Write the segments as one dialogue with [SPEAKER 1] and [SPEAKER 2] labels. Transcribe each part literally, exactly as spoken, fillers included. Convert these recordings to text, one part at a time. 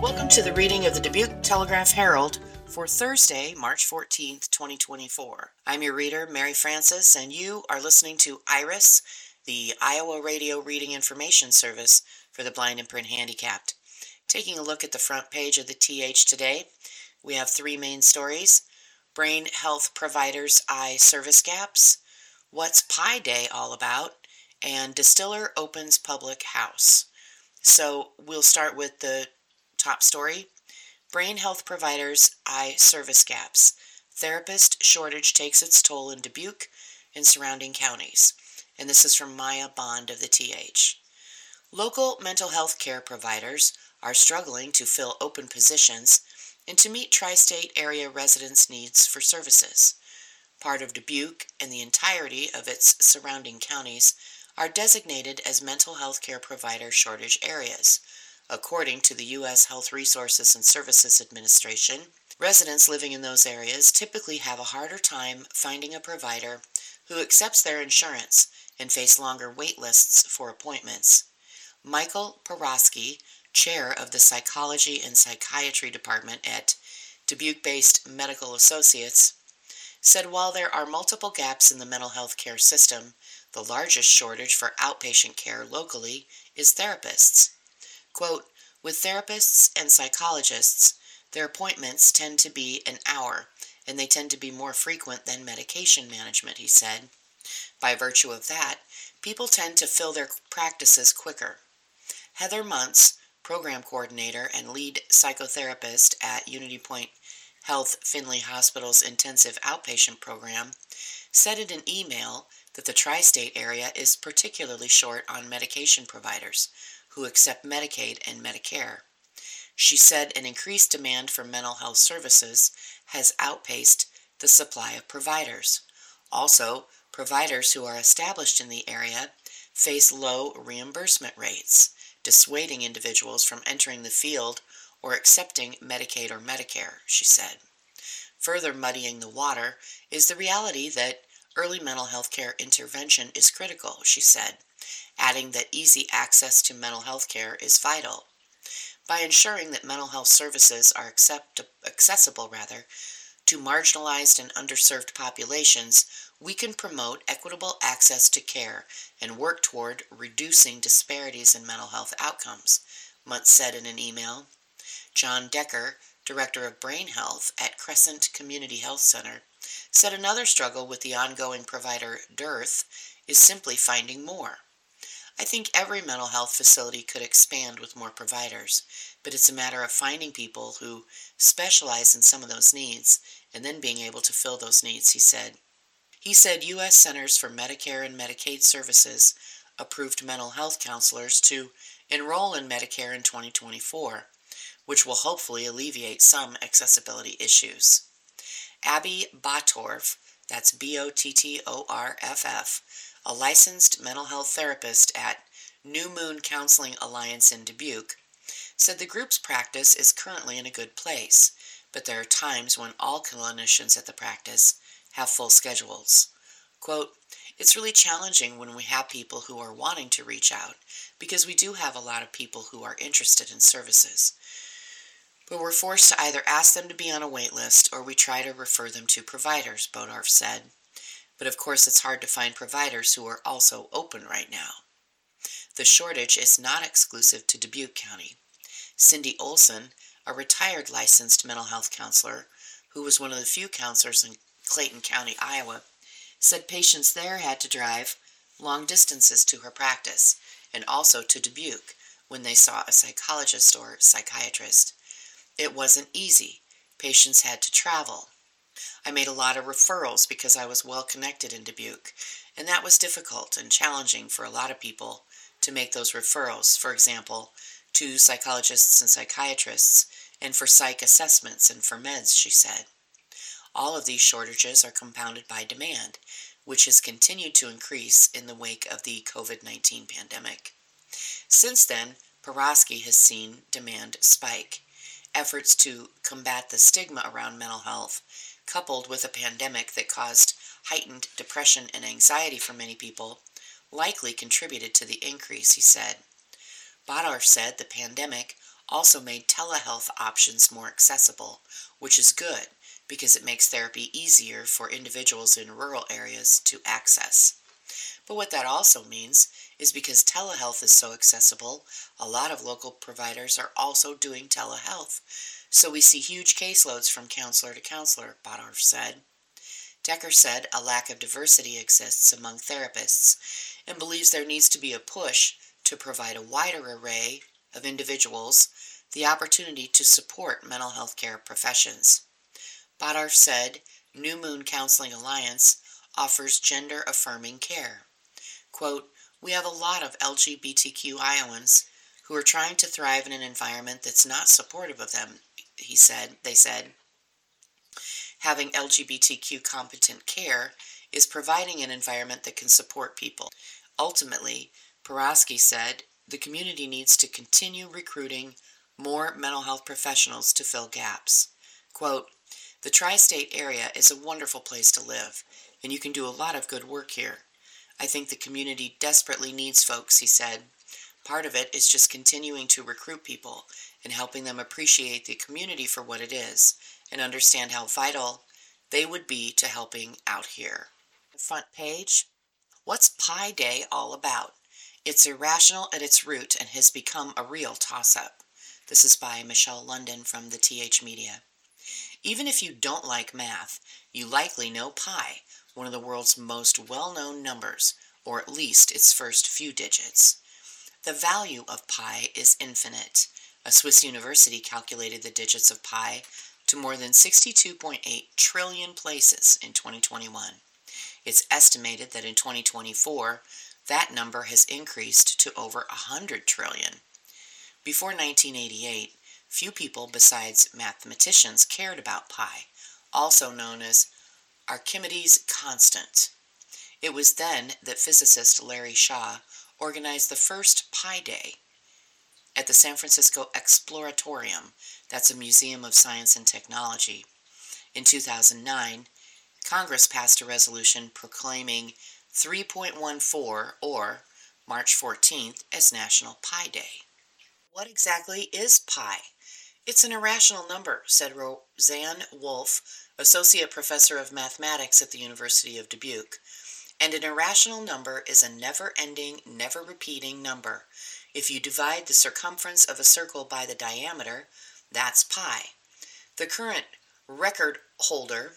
[SPEAKER 1] Welcome to the reading of the Dubuque Telegraph Herald for Thursday, March fourteenth, twenty twenty-four. I'm your reader, Mary Francis, and you are listening to IRIS, the Iowa Radio Reading Information Service for the blind and print handicapped. Taking a look at the front page of the T H today, we have three main stories: Brain Health Providers Eye Service Gaps, What's Pi Day All About, and Distiller Opens Public House. So we'll start with the top story. Brain Health Providers Eye Service Gaps. Therapist shortage takes its toll in Dubuque and surrounding counties. And this is from Maya Bond of the T H. Local mental health care providers are struggling to fill open positions and to meet tri-state area residents' needs for services. Part of Dubuque and the entirety of its surrounding counties are designated as mental health care provider shortage areas. According to the U S Health Resources and Services Administration, residents living in those areas typically have a harder time finding a provider who accepts their insurance and face longer wait lists for appointments. Michael Porosky, chair of the Psychology and Psychiatry Department at Dubuque-based Medical Associates, said while there are multiple gaps in the mental health care system, the largest shortage for outpatient care locally is therapists. Quote, with therapists and psychologists, their appointments tend to be an hour, and they tend to be more frequent than medication management, he said. By virtue of that, people tend to fill their practices quicker. Heather Muntz, program coordinator and lead psychotherapist at Unity Point Health Finley Hospital's intensive outpatient program, said in an email that the tri-state area is particularly short on medication providers who accept Medicaid and Medicare. She said an increased demand for mental health services has outpaced the supply of providers. Also, providers who are established in the area face low reimbursement rates, dissuading individuals from entering the field or accepting Medicaid or Medicare, she said. Further muddying the water is the reality that early mental health care intervention is critical, she said, adding that easy access to mental health care is vital. By ensuring that mental health services are accept- accessible rather, to marginalized and underserved populations, we can promote equitable access to care and work toward reducing disparities in mental health outcomes, Muntz said in an email. John Decker, director of brain health at Crescent Community Health Center, said another struggle with the ongoing provider dearth is simply finding more. I think every mental health facility could expand with more providers, but it's a matter of finding people who specialize in some of those needs and then being able to fill those needs, he said. He said U S Centers for Medicare and Medicaid Services approved mental health counselors to enroll in Medicare in twenty twenty-four, which will hopefully alleviate some accessibility issues. Abby Bottorff, that's B O T T O R F F, a licensed mental health therapist at New Moon Counseling Alliance in Dubuque, said the group's practice is currently in a good place, but there are times when all clinicians at the practice have full schedules. Quote, it's really challenging when we have people who are wanting to reach out, because we do have a lot of people who are interested in services. But we're forced to either ask them to be on a wait list or we try to refer them to providers, Bottorff said. But of course it's hard to find providers who are also open right now. The shortage is not exclusive to Dubuque County. Cindy Olson, a retired licensed mental health counselor, who was one of the few counselors in Clayton County, Iowa, said patients there had to drive long distances to her practice and also to Dubuque when they saw a psychologist or psychiatrist. It wasn't easy. Patients had to travel. I made a lot of referrals because I was well connected in Dubuque, and that was difficult and challenging for a lot of people to make those referrals, for example, to psychologists and psychiatrists, and for psych assessments and for meds, she said. All of these shortages are compounded by demand, which has continued to increase in the wake of the COVID nineteen pandemic. Since then, Porosky has seen demand spike. Efforts to combat the stigma around mental health, coupled with a pandemic that caused heightened depression and anxiety for many people, likely contributed to the increase, he said. Bottorff said the pandemic also made telehealth options more accessible, which is good because it makes therapy easier for individuals in rural areas to access. But what that also means is because telehealth is so accessible, a lot of local providers are also doing telehealth. So we see huge caseloads from counselor to counselor, Bodorf said. Decker said a lack of diversity exists among therapists and believes there needs to be a push to provide a wider array of individuals the opportunity to support mental health care professions. Bodorf said New Moon Counseling Alliance offers gender-affirming care. Quote, "We have a lot of L G B T Q Iowans who are trying to thrive in an environment that's not supportive of them," he said. They said, "Having L G B T Q competent care is providing an environment that can support people." Ultimately, Porosky said the community needs to continue recruiting more mental health professionals to fill gaps. Quote, "The tri-state area is a wonderful place to live, and you can do a lot of good work here. I think the community desperately needs folks," he said. "Part of it is just continuing to recruit people and helping them appreciate the community for what it is and understand how vital they would be to helping out here." The front page. What's Pi Day all about? It's irrational at its root and has become a real toss-up. This is by Michelle London from the T H Media. Even if you don't like math, you likely know pi, one of the world's most well-known numbers, or at least its first few digits. The value of pi is infinite. A Swiss university calculated the digits of pi to more than sixty-two point eight trillion places in twenty twenty-one. It's estimated that in twenty twenty-four, that number has increased to over one hundred trillion. Before nineteen eighty-eight, few people besides mathematicians cared about pi, also known as Archimedes' constant. It was then that physicist Larry Shaw organized the first Pi Day at the San Francisco Exploratorium. That's a museum of science and technology. In two thousand nine, Congress passed a resolution proclaiming three point one four, or March fourteenth, as National Pi Day. What exactly is pi? It's an irrational number, said Roseanne Wolf, Associate Professor of Mathematics at the University of Dubuque. And an irrational number is a never-ending, never-repeating number. If you divide the circumference of a circle by the diameter, that's pi. The current record holder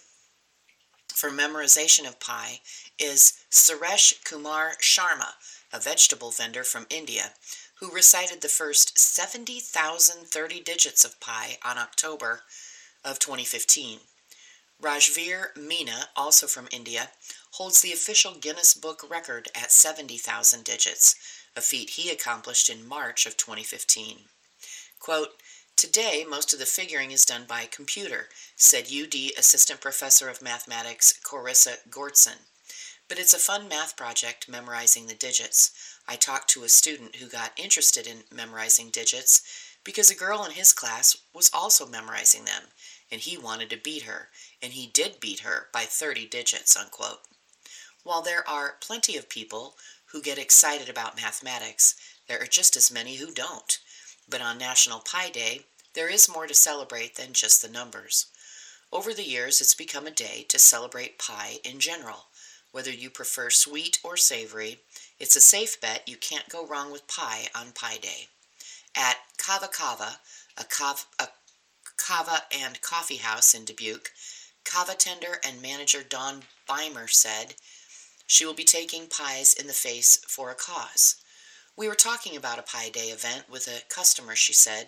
[SPEAKER 1] for memorization of pi is Suresh Kumar Sharma, a vegetable vendor from India, who recited the first seventy thousand thirty digits of pi on October of twenty fifteen. Rajveer Meena, also from India, holds the official Guinness Book record at seventy thousand digits, a feat he accomplished in March of twenty fifteen. Quote, "Today, most of the figuring is done by computer," said U D Assistant Professor of Mathematics Corissa Gortson. "But it's a fun math project memorizing the digits. I talked to a student who got interested in memorizing digits because a girl in his class was also memorizing them, and he wanted to beat her, and he did beat her by thirty digits, unquote. While there are plenty of people who get excited about mathematics, there are just as many who don't. But on National Pi Day, there is more to celebrate than just the numbers. Over the years, it's become a day to celebrate pie in general. Whether you prefer sweet or savory, it's a safe bet you can't go wrong with pie on Pi Day. At Kava Kava, a, kav- a kava and coffee house in Dubuque, kava tender and manager Dawn Beimer said she will be taking pies in the face for a cause. "We were talking about a Pi Day event with a customer," she said.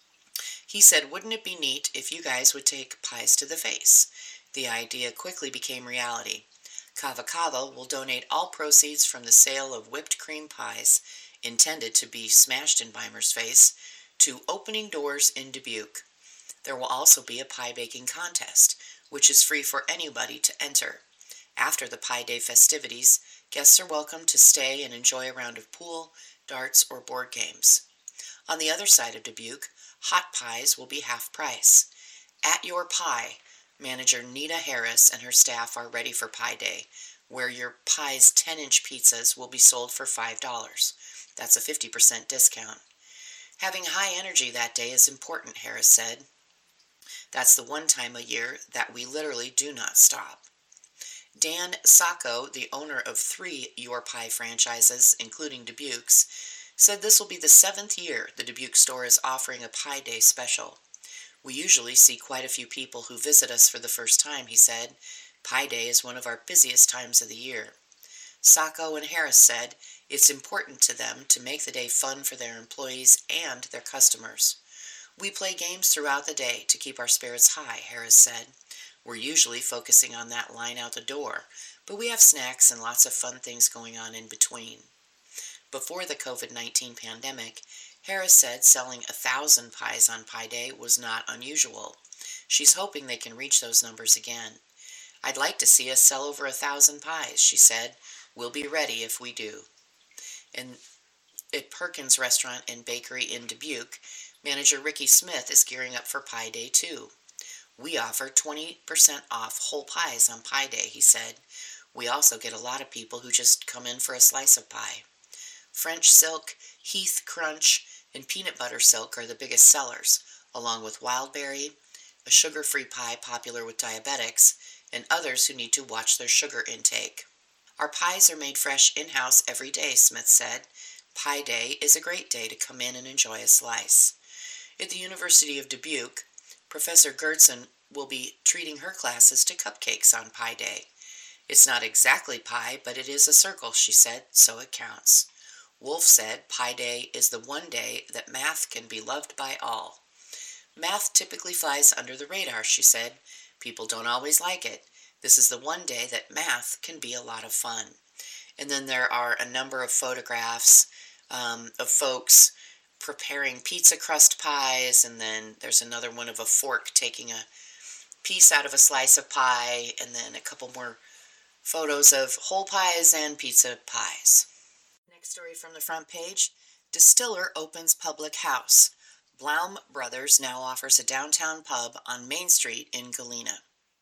[SPEAKER 1] "He said, wouldn't it be neat if you guys would take pies to the face?" The idea quickly became reality. Kava Kava will donate all proceeds from the sale of whipped cream pies, intended to be smashed in Beimer's face, to Opening Doors in Dubuque. There will also be a pie baking contest, which is free for anybody to enter. After the Pi Day festivities, guests are welcome to stay and enjoy a round of pool, darts, or board games. On the other side of Dubuque, hot pies will be half price. At Your Pie, manager Nita Harris and her staff are ready for Pi Day, where your pie's ten-inch pizzas will be sold for five dollars. That's a fifty percent discount. Having high energy that day is important, Harris said. That's the one time a year that we literally do not stop. Dan Sacco, the owner of three Your Pie franchises, including Dubuque's, said this will be the seventh year the Dubuque store is offering a Pie Day special. We usually see quite a few people who visit us for the first time, he said. Pie Day is one of our busiest times of the year. Sacco and Harris said it's important to them to make the day fun for their employees and their customers. We play games throughout the day to keep our spirits high, Harris said. We're usually focusing on that line out the door, but we have snacks and lots of fun things going on in between. Before the COVID nineteen pandemic, Harris said selling a thousand pies on Pie Day was not unusual. She's hoping they can reach those numbers again. I'd like to see us sell over a thousand pies, she said. We'll be ready if we do. And at Perkins Restaurant and Bakery in Dubuque, manager Ricky Smith is gearing up for Pie Day too. We offer twenty percent off whole pies on Pie Day, he said. We also get a lot of people who just come in for a slice of pie. French silk, Heath Crunch, and peanut butter silk are the biggest sellers, along with Wildberry, a sugar-free pie popular with diabetics, and others who need to watch their sugar intake. Our pies are made fresh in-house every day, Smith said. Pie Day is a great day to come in and enjoy a slice. At the University of Dubuque, Professor Gertson will be treating her classes to cupcakes on Pie Day. It's not exactly pie, but it is a circle, she said, so it counts. Wolf said Pie Day is the one day that math can be loved by all. Math typically flies under the radar, she said. People don't always like it. This is the one day that math can be a lot of fun. And then there are a number of photographs um, of folks preparing pizza crust pies, and then there's another one of a fork taking a piece out of a slice of pie, and then a couple more photos of whole pies and pizza pies. Next story from the front page, Distiller opens public house. Blaum Brothers now offers a downtown pub on Main Street in Galena.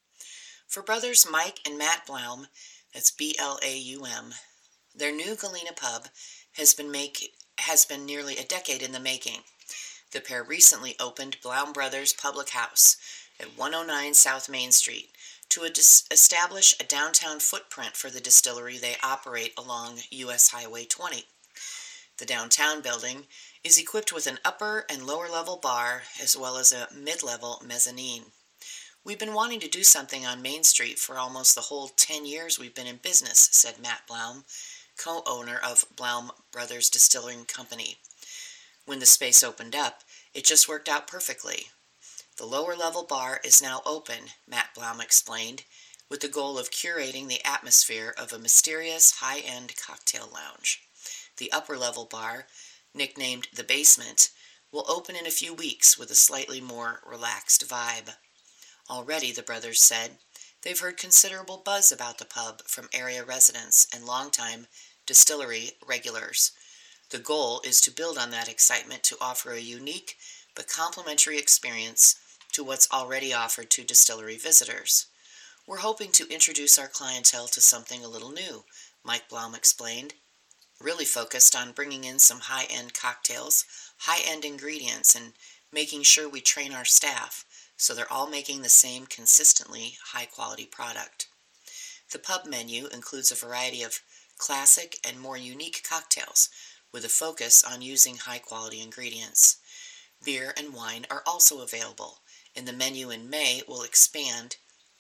[SPEAKER 1] For brothers Mike and Matt Blaum, that's B L A U M, their new Galena pub has been make, has been nearly a decade in the making. The pair recently opened Blaum Brothers Public House at one oh nine South Main Street to a dis- establish a downtown footprint for the distillery they operate along U S Highway twenty. The downtown building is equipped with an upper and lower level bar as well as a mid-level mezzanine. We've been wanting to do something on Main Street for almost the whole ten years we've been in business, said Matt Blaum, co-owner of Blaum Brothers Distilling Company. When the space opened up, it just worked out perfectly. The lower level bar is now open, Matt Blaum explained, with the goal of curating the atmosphere of a mysterious high-end cocktail lounge. The upper level bar, nicknamed The Basement, will open in a few weeks with a slightly more relaxed vibe. Already, the brothers said, they've heard considerable buzz about the pub from area residents and longtime distillery regulars. The goal is to build on that excitement to offer a unique but complimentary experience to what's already offered to distillery visitors. We're hoping to introduce our clientele to something a little new, Mike Blaum explained. Really focused on bringing in some high-end cocktails, high-end ingredients, and making sure we train our staff so they're all making the same consistently high-quality product. The pub menu includes a variety of classic and more unique cocktails with a focus on using high-quality ingredients. Beer and wine are also available, and the menu in May will expand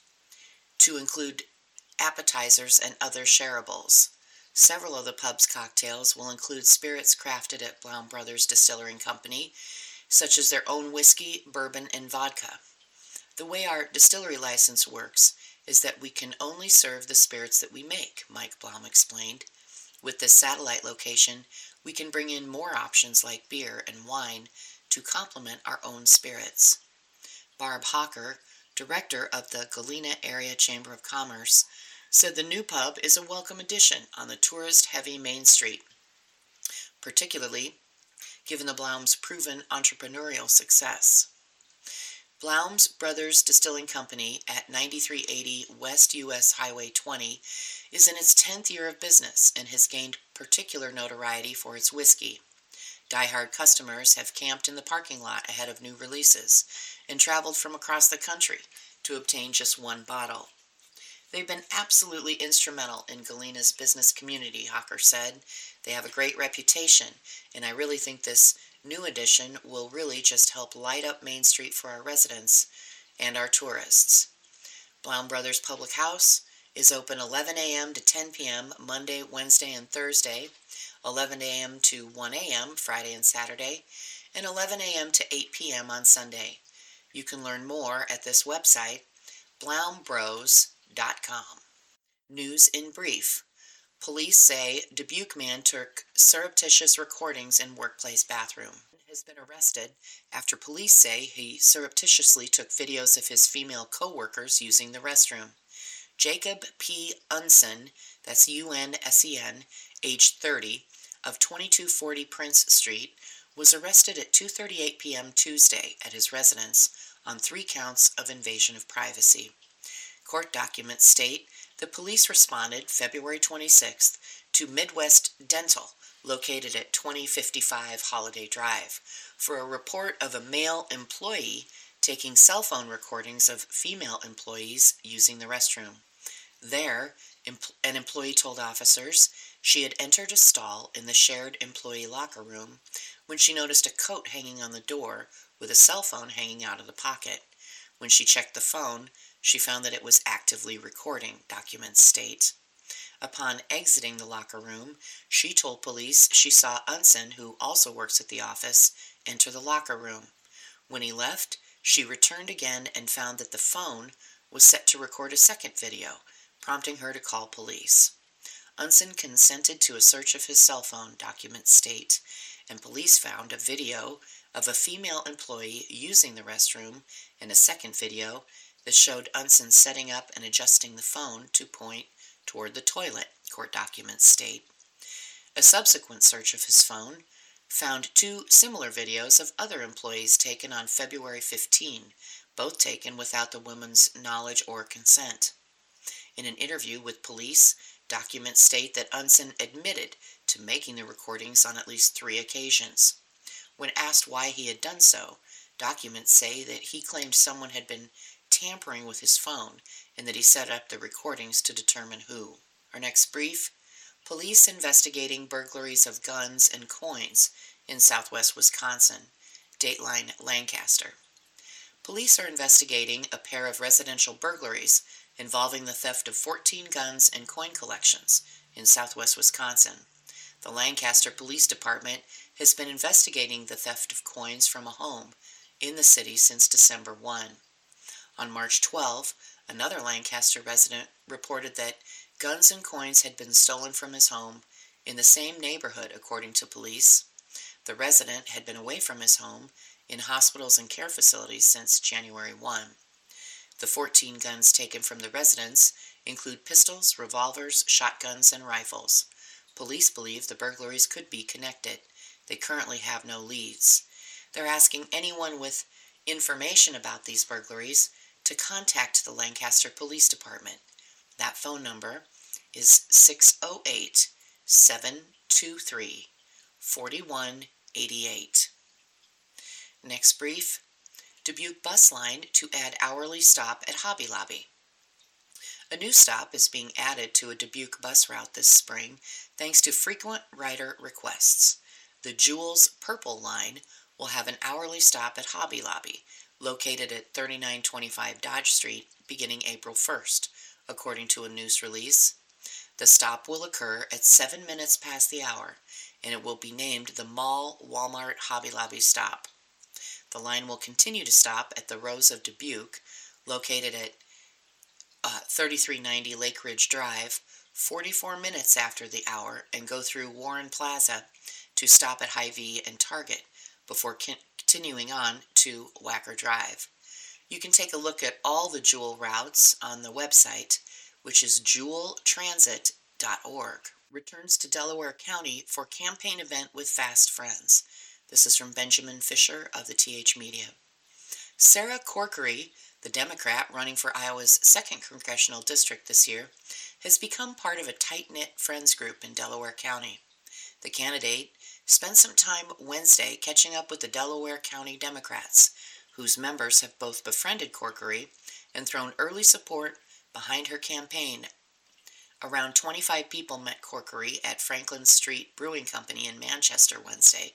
[SPEAKER 1] to include appetizers and other shareables. Several of the pub's cocktails will include spirits crafted at Blaum Brothers Distilling Company, such as their own whiskey, bourbon, and vodka. The way our distillery license works is that we can only serve the spirits that we make, Mike Blaum explained. With this satellite location, we can bring in more options like beer and wine to complement our own spirits. Barb Hawker, director of the Galena Area Chamber of Commerce, said the new pub is a welcome addition on the tourist-heavy Main Street, particularly given the Blaum's proven entrepreneurial success. Blaum's Brothers Distilling Company at ninety-three eighty West U S Highway twenty is in its tenth year of business and has gained particular notoriety for its whiskey. Die-hard customers have camped in the parking lot ahead of new releases and traveled from across the country to obtain just one bottle. They've been absolutely instrumental in Galena's business community, Hawker said. They have a great reputation, and I really think this new addition will really just help light up Main Street for our residents and our tourists. Blount Brothers Public House is open eleven a.m. to ten p.m. Monday, Wednesday, and Thursday, eleven a.m. to one a.m. Friday and Saturday, and eleven a.m. to eight p.m. on Sunday. You can learn more at this website, blount bros dot com. News in brief. Police say Dubuque man took surreptitious recordings in workplace bathroom. Has been arrested after police say he surreptitiously took videos of his female co-workers using the restroom. Jacob P. Unsen, that's U N S E N, age thirty, of twenty-two forty Prince Street, was arrested at two thirty-eight p.m. Tuesday at his residence on three counts of invasion of privacy. Court documents state the police responded February twenty-sixth to Midwest Dental, located at twenty fifty-five Holiday Drive, for a report of a male employee taking cell phone recordings of female employees using the restroom. There, an employee told officers she had entered a stall in the shared employee locker room when she noticed a coat hanging on the door with a cell phone hanging out of the pocket. When she checked the phone, she found that it was actively recording, documents state. Upon exiting the locker room, she told police she saw Unsen, who also works at the office, enter the locker room. When he left, she returned again and found that the phone was set to record a second video, prompting her to call police. Unsen consented to a search of his cell phone, documents state, and police found a video of a female employee using the restroom and a second video that showed Unsen setting up and adjusting the phone to point toward the toilet, court documents state. A subsequent search of his phone found two similar videos of other employees taken on February fifteenth, both taken without the woman's knowledge or consent. In an interview with police, documents state that Unsen admitted to making the recordings on at least three occasions. When asked why he had done so, documents say that he claimed someone had been tampering with his phone and that he set up the recordings to determine who. Our next brief, police investigating burglaries of guns and coins in southwest Wisconsin, Dateline Lancaster. Police are investigating a pair of residential burglaries involving the theft of fourteen guns and coin collections in southwest Wisconsin. The Lancaster Police Department has been investigating the theft of coins from a home in the city since December first. On March twelfth, another Lancaster resident reported that guns and coins had been stolen from his home in the same neighborhood, according to police. The resident had been away from his home in hospitals and care facilities since January first. The fourteen guns taken from the residence include pistols, revolvers, shotguns, and rifles. Police believe the burglaries could be connected. They currently have no leads. They're asking anyone with information about these burglaries to contact the Lancaster Police Department. That phone number is six oh eight, seven two three, four one eight eight. Next brief, Dubuque Bus Line to add hourly stop at Hobby Lobby. A new stop is being added to a Dubuque bus route this spring thanks to frequent rider requests. The Jules Purple Line will have an hourly stop at Hobby Lobby, located at thirty-nine twenty-five Dodge Street, beginning April first, according to a news release. The stop will occur at seven minutes past the hour, and it will be named the Mall Walmart Hobby Lobby Stop. The line will continue to stop at the Rose of Dubuque, located at uh, thirty-three ninety Lake Ridge Drive, forty-four minutes after the hour, and go through Warren Plaza to stop at Hy-Vee and Target before continuing on to Wacker Drive. You can take a look at all the Jewel routes on the website, which is jewel transit dot org. Returns to Delaware County for campaign event with Fast Friends. This is from Benjamin Fisher of the T H Media. Sarah Corkery, the Democrat running for Iowa's second congressional district this year, has become part of a tight-knit friends group in Delaware County. The candidate spent some time Wednesday catching up with the Delaware County Democrats, whose members have both befriended Corkery and thrown early support behind her campaign. Around twenty-five people met Corkery at Franklin Street Brewing Company in Manchester Wednesday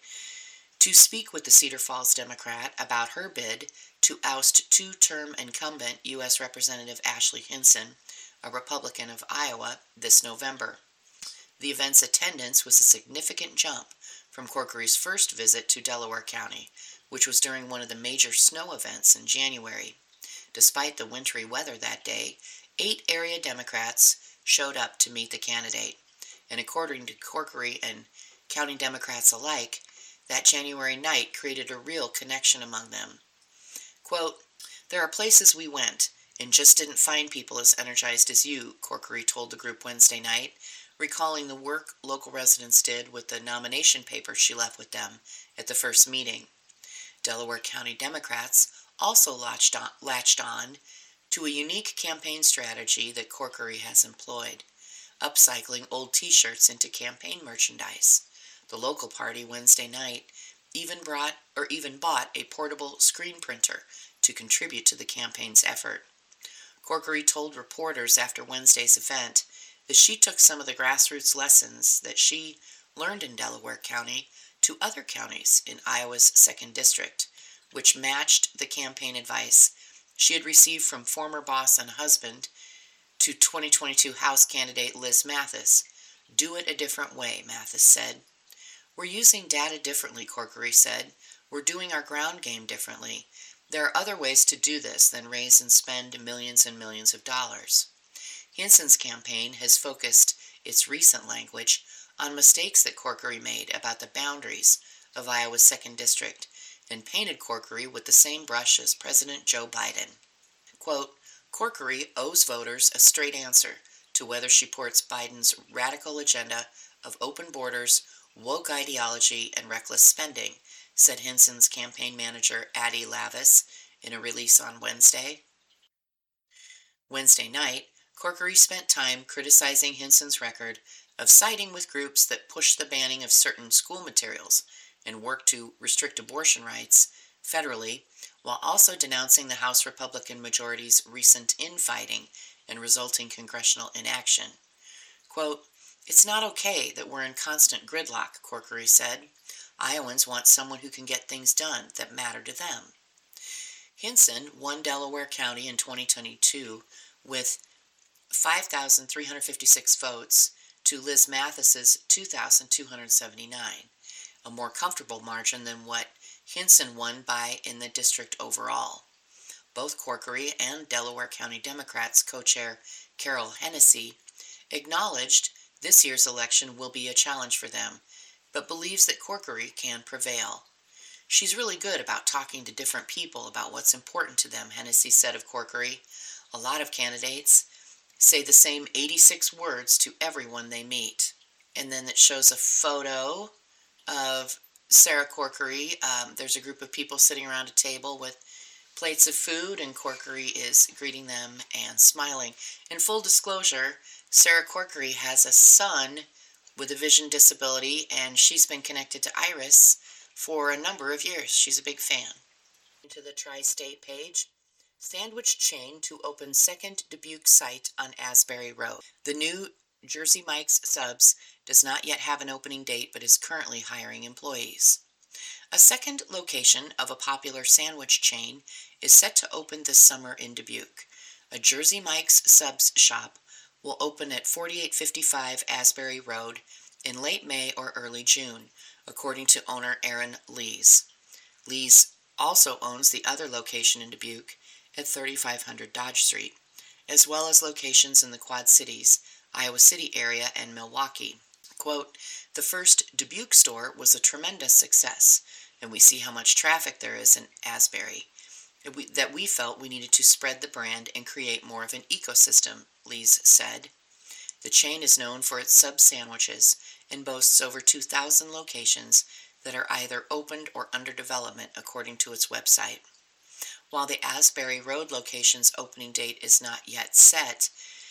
[SPEAKER 1] to speak with the Cedar Falls Democrat about her bid to oust two-term incumbent U S Representative Ashley Hinson, a Republican of Iowa, this November. The event's attendance was a significant jump from Corkery's first visit to Delaware County, which was during one of the major snow events in January. Despite the wintry weather that day, eight area Democrats showed up to meet the candidate, and according to Corkery and county Democrats alike, that January night created a real connection among them. Quote, "There are places we went and just didn't find people as energized as you," Corkery told the group Wednesday night, recalling the work local residents did with the nomination papers she left with them at the first meeting. Delaware County Democrats also latched on, latched on to a unique campaign strategy that Corkery has employed, upcycling old t-shirts into campaign merchandise. The local party Wednesday night even brought or even bought a portable screen printer to contribute to the campaign's effort. Corkery told reporters after Wednesday's event that she took some of the grassroots lessons that she learned in Delaware County to other counties in Iowa's second District, which matched the campaign advice she had received from former boss and husband to twenty twenty-two House candidate Liz Mathis. "Do it a different way," Mathis said. "We're using data differently," Corkery said. "We're doing our ground game differently. There are other ways to do this than raise and spend millions and millions of dollars." Hinson's campaign has focused its recent language on mistakes that Corkery made about the boundaries of Iowa's second District and painted Corkery with the same brush as President Joe Biden. Quote, "Corkery owes voters a straight answer to whether she supports Biden's radical agenda of open borders, woke ideology, and reckless spending," said Hinson's campaign manager Addie Lavis in a release on Wednesday. Wednesday night, Corkery spent time criticizing Hinson's record of siding with groups that push the banning of certain school materials and work to restrict abortion rights federally, while also denouncing the House Republican majority's recent infighting and resulting congressional inaction. Quote, "It's not okay that we're in constant gridlock," Corkery said. "Iowans want someone who can get things done that matter to them." Hinson won Delaware County in twenty twenty-two with five thousand three hundred fifty-six votes to Liz Mathis's two thousand two hundred seventy-nine, a more comfortable margin than what Hinson won by in the district overall. Both Corkery and Delaware County Democrats co-chair Carol Hennessy acknowledged this year's election will be a challenge for them, but believes that Corkery can prevail. "She's really good about talking to different people about what's important to them," Hennessy said of Corkery. "A lot of candidates say the same eighty-six words to everyone they meet." And then it shows a photo of Sarah Corkery. Um, there's a group of people sitting around a table with plates of food, and Corkery is greeting them and smiling. In full disclosure, Sarah Corkery has a son with a vision disability, and she's been connected to Iris for a number of years. She's a big fan. To the Tri-State page, sandwich chain to open second Dubuque site on Asbury Road. The new Jersey Mike's Subs does not yet have an opening date, but is currently hiring employees. A second location of a popular sandwich chain is set to open this summer in Dubuque. A Jersey Mike's Subs shop will open at forty-eight fifty-five Asbury Road in late May or early June, according to owner Aaron Lees. Lees also owns the other location in Dubuque at thirty-five hundred Dodge Street, as well as locations in the Quad Cities, Iowa City area, and Milwaukee. Quote, "The first Dubuque store was a tremendous success, and we see how much traffic there is in Asbury, that we felt we needed to spread the brand and create more of an ecosystem," Lees said. The chain is known for its sub sandwiches and boasts over two thousand locations that are either opened or under development, according to its website. While the Asbury Road location's opening date is not yet set,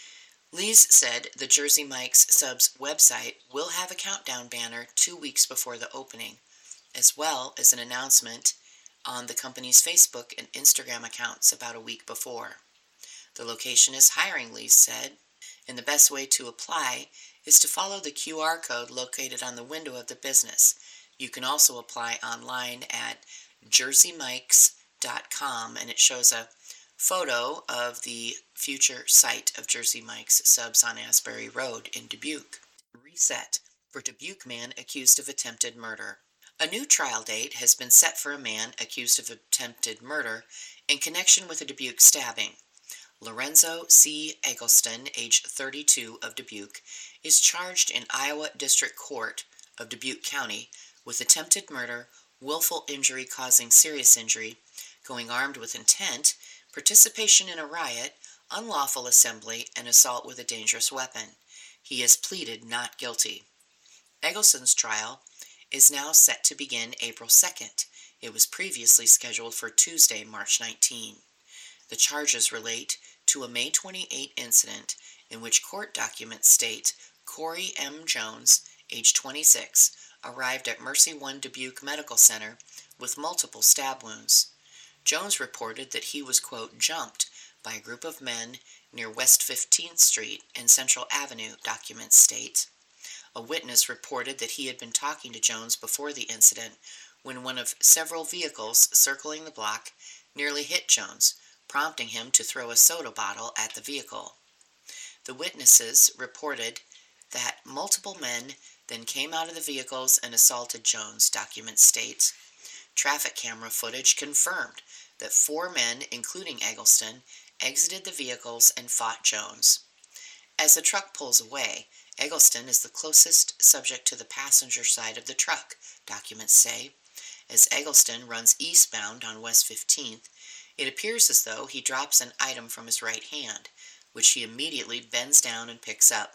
[SPEAKER 1] Lees said the Jersey Mike's sub's website will have a countdown banner two weeks before the opening, as well as an announcement on the company's Facebook and Instagram accounts about a week before. The location is hiring, Lees said, and the best way to apply is to follow the Q R code located on the window of the business. You can also apply online at jersey mikes dot com, and it shows a photo of the future site of Jersey Mike's subs on Asbury Road in Dubuque. Reset for Dubuque man accused of attempted murder. A new trial date has been set for a man accused of attempted murder in connection with a Dubuque stabbing. Lorenzo C. Eggleston, age thirty-two, of Dubuque, is charged in Iowa District Court of Dubuque County with attempted murder, willful injury causing serious injury, going armed with intent, participation in a riot, unlawful assembly, and assault with a dangerous weapon. He has pleaded not guilty. Eggleston's trial is now set to begin April second. It was previously scheduled for Tuesday, March nineteenth. The charges relate to a May twenty-eighth incident in which court documents state Corey M. Jones, age twenty-six, arrived at Mercy One Dubuque Medical Center with multiple stab wounds. Jones reported that he was, quote, jumped by a group of men near West fifteenth Street and Central Avenue, documents state. A witness reported that he had been talking to Jones before the incident when one of several vehicles circling the block nearly hit Jones, prompting him to throw a soda bottle at the vehicle. The witnesses reported that multiple men then came out of the vehicles and assaulted Jones, documents state. Traffic camera footage confirmed that four men, including Eggleston, exited the vehicles and fought Jones. As the truck pulls away, Eggleston is the closest subject to the passenger side of the truck, documents say. As Eggleston runs eastbound on West fifteenth, it appears as though he drops an item from his right hand, which he immediately bends down and picks up.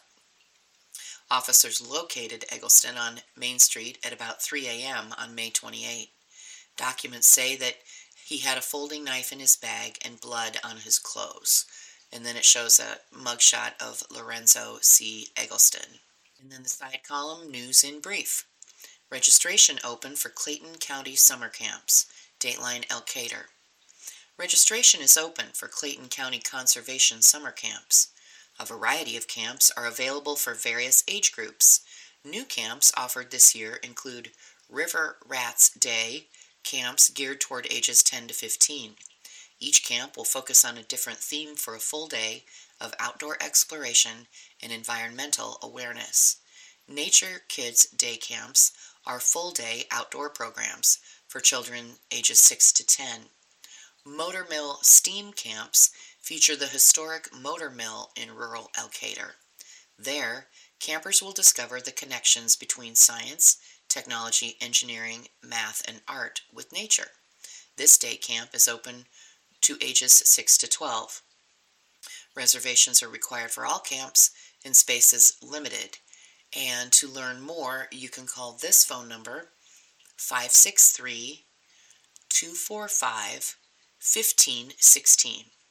[SPEAKER 1] Officers located Eggleston on Main Street at about three a.m. on May twenty-eighth. Documents say that he had a folding knife in his bag and blood on his clothes. And then it shows a mugshot of Lorenzo C. Eggleston. And then the side column, news in brief. Registration open for Clayton County summer camps. Dateline Elkader. Registration is open for Clayton County Conservation summer camps. A variety of camps are available for various age groups. New camps offered this year include River Rats Day camps geared toward ages ten to fifteen. Each camp will focus on a different theme for a full day of outdoor exploration and environmental awareness. Nature Kids Day camps are full-day outdoor programs for children ages six to ten. Motor Mill STEAM camps feature the historic Motor Mill in rural Elkader. There, campers will discover the connections between science, technology, engineering, math, and art with nature. This day camp is open to ages six to twelve. Reservations are required for all camps and spaces limited. And to learn more, you can call this phone number, five six three, two four five, one five one six.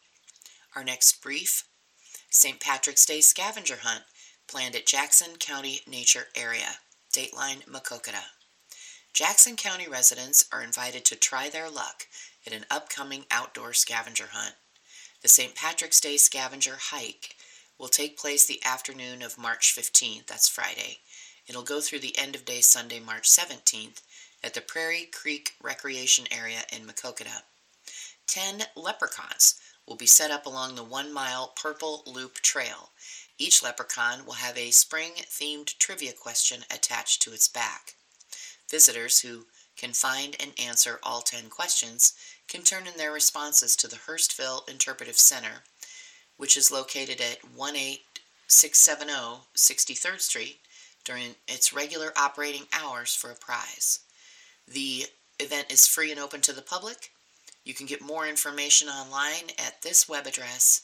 [SPEAKER 1] Our next brief, Saint Patrick's Day scavenger hunt planned at Jackson County Nature Area. Dateline Maquoketa. Jackson County residents are invited to try their luck at an upcoming outdoor scavenger hunt. The Saint Patrick's Day scavenger hike will take place the afternoon of March fifteenth, that's Friday. It'll go through the end of day Sunday, March seventeenth, at the Prairie Creek Recreation Area in Maquoketa. Ten leprechauns will be set up along the one-mile Purple Loop Trail. Each leprechaun will have a spring-themed trivia question attached to its back. Visitors who can find and answer all ten questions can turn in their responses to the Hurstville Interpretive Center, which is located at one eight six seven zero sixty-third Street, during its regular operating hours for a prize. The event is free and open to the public. You can get more information online at this web address,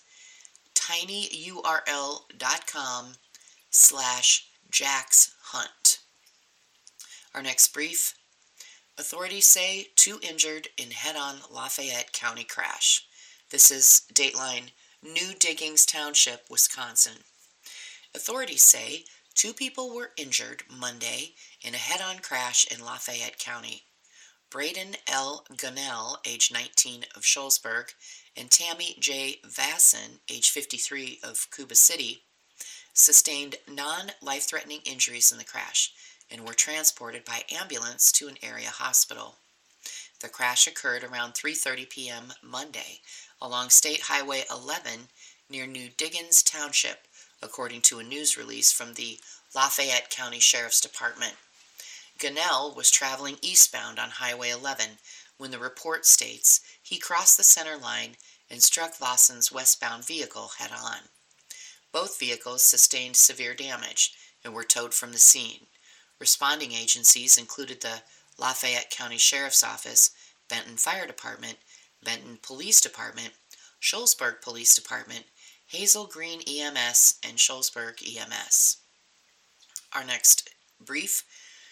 [SPEAKER 1] tinyurl.com slash jackshunt. Our next brief, authorities say two injured in head-on Lafayette County crash. This is Dateline New Diggings Township, Wisconsin. Authorities say two people were injured Monday in a head-on crash in Lafayette County. Braden L. Gunnell, age nineteen, of Shullsburg, and Tammy J. Vasson, age fifty-three, of Cuba City, sustained non-life-threatening injuries in the crash and were transported by ambulance to an area hospital. The crash occurred around three thirty p.m. Monday along State Highway eleven near New Diggins Township, according to a news release from the Lafayette County Sheriff's Department. Gunnell was traveling eastbound on Highway eleven when the report states he crossed the center line and struck Vasson's westbound vehicle head-on. Both vehicles sustained severe damage and were towed from the scene. Responding agencies included the Lafayette County Sheriff's Office, Benton Fire Department, Benton Police Department, Shullsburg Police Department, Hazel Green E M S, and Shullsburg E M S. Our next brief: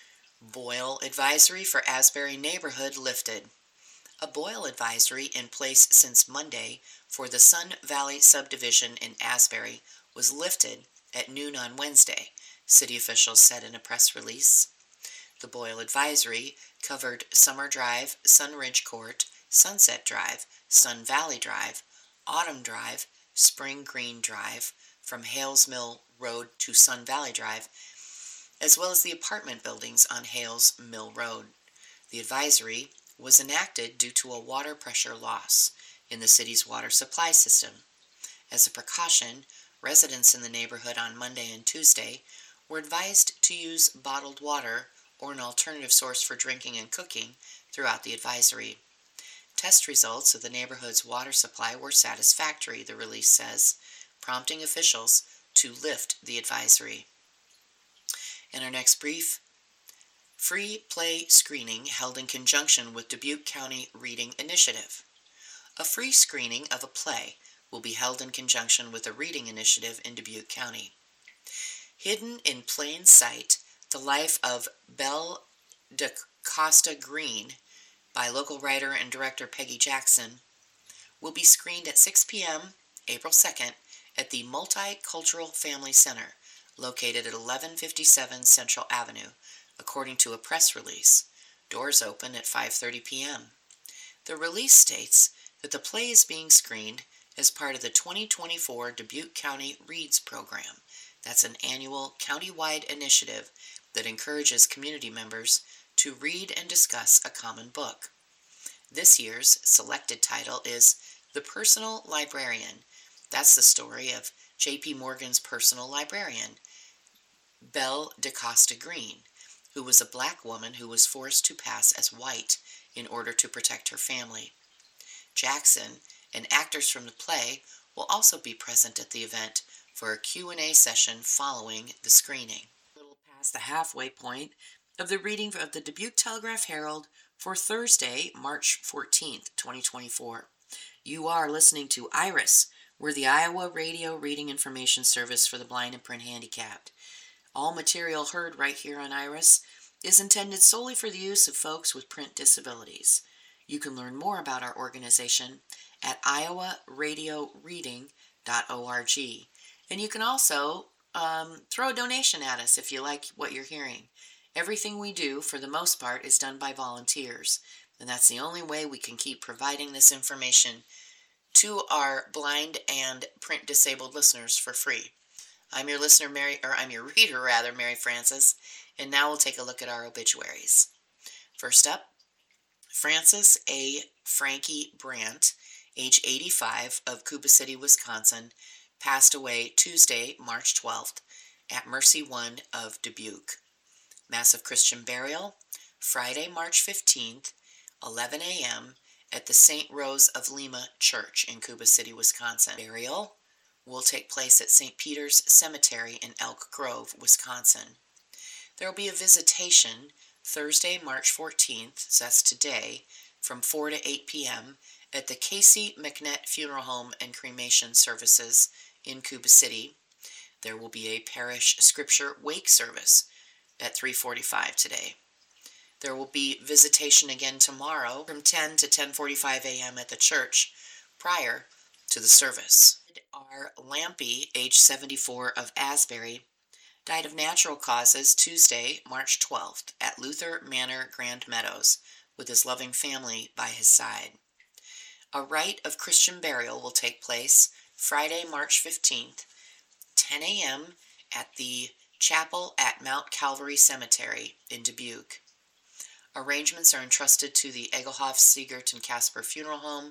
[SPEAKER 1] boil advisory for Asbury neighborhood lifted. A boil advisory in place since Monday for the Sun Valley subdivision in Asbury was lifted at noon on Wednesday, city officials said in a press release. The boil advisory covered Summer Drive, Sunridge Court, Sunset Drive, Sun Valley Drive, Autumn Drive, Spring Green Drive, from Hales Mill Road to Sun Valley Drive, as well as the apartment buildings on Hales Mill Road. The advisory was enacted due to a water pressure loss in the city's water supply system. As a precaution, residents in the neighborhood on Monday and Tuesday were advised to use bottled water or an alternative source for drinking and cooking throughout the advisory. Test results of the neighborhood's water supply were satisfactory, the release says, prompting officials to lift the advisory. In our next brief, free play screening held in conjunction with Dubuque County Reading Initiative. A free screening of a play will be held in conjunction with a reading initiative in Dubuque County. Hidden in plain sight, the life of Belle DeCosta Green, by local writer and director Peggy Jackson, will be screened at six p.m. April second at the Multicultural Family Center, located at eleven fifty-seven Central Avenue, according to a press release. Doors open at five thirty p.m. The release states that the play is being screened as part of the twenty twenty-four Dubuque County Reads program. That's an annual county-wide initiative that encourages community members to read and discuss a common book. This year's selected title is The Personal Librarian. That's the story of J P. Morgan's personal librarian, Belle DeCosta Green, who was a black woman who was forced to pass as white in order to protect her family. Jackson and actors from the play will also be present at the event for a Q and A session following the screening. A little past the halfway point of the reading of the Dubuque Telegraph-Herald for Thursday, March fourteenth, twenty twenty-four. You are listening to IRIS. We're the Iowa Radio Reading Information Service for the blind and print handicapped. All material heard right here on IRIS is intended solely for the use of folks with print disabilities. You can learn more about our organization at iowa radio reading dot org. And you can also um, throw a donation at us if you like what you're hearing. Everything we do, for the most part, is done by volunteers, and that's the only way we can keep providing this information to our blind and print disabled listeners for free. I'm your listener, Mary, or I'm your reader, rather, Mary Frances, and now we'll take a look at our obituaries. First up, Francis A. Frankie Brandt, age eighty-five, of Cuba City, Wisconsin, passed away Tuesday, March twelfth, at Mercy One of Dubuque. Mass of Christian burial, Friday, March fifteenth, eleven a.m., at the Saint Rose of Lima Church in Cuba City, Wisconsin. Burial will take place at Saint Peter's Cemetery in Elk Grove, Wisconsin. There will be a visitation Thursday, March fourteenth, so that's today, from four to eight p.m. at the Casey McNett Funeral Home and Cremation Services in Cuba City. There will be a parish scripture wake service at three forty-five today. There will be visitation again tomorrow from ten to ten forty-five a.m. at the church prior to the service. David R. Lampy, age seventy-four, of Asbury, died of natural causes Tuesday, March twelfth, at Luther Manor, Grand Meadows, with his loving family by his side. A rite of Christian burial will take place Friday, March fifteenth, ten a.m. at the chapel at Mount Calvary Cemetery in Dubuque. Arrangements are entrusted to the Egelhof, Siegert, and Casper Funeral Home.